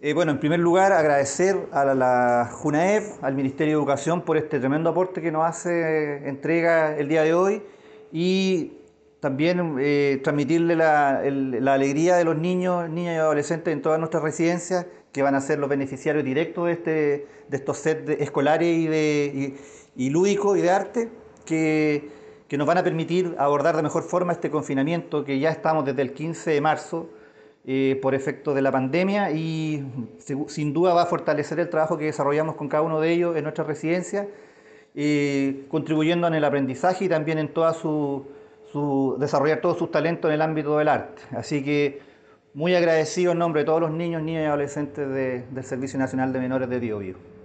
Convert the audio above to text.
Bueno, en primer lugar, agradecer a la JUNAEP, al Ministerio de Educación, por este tremendo aporte que nos hace entrega el día de hoy y también transmitirle la alegría de los niños, niñas y adolescentes en todas nuestras residencias, que van a ser los beneficiarios directos de estos sets escolares y lúdicos y de arte, que nos van a permitir abordar de mejor forma este confinamiento que ya estamos desde el 15 de marzo por efecto de la pandemia y sin duda va a fortalecer el trabajo que desarrollamos con cada uno de ellos en nuestra residencia, contribuyendo en el aprendizaje y también en toda desarrollar todos sus talentos en el ámbito del arte. Así que muy agradecido en nombre de todos los niños, niñas y adolescentes del Servicio Nacional de Menores de Biobío.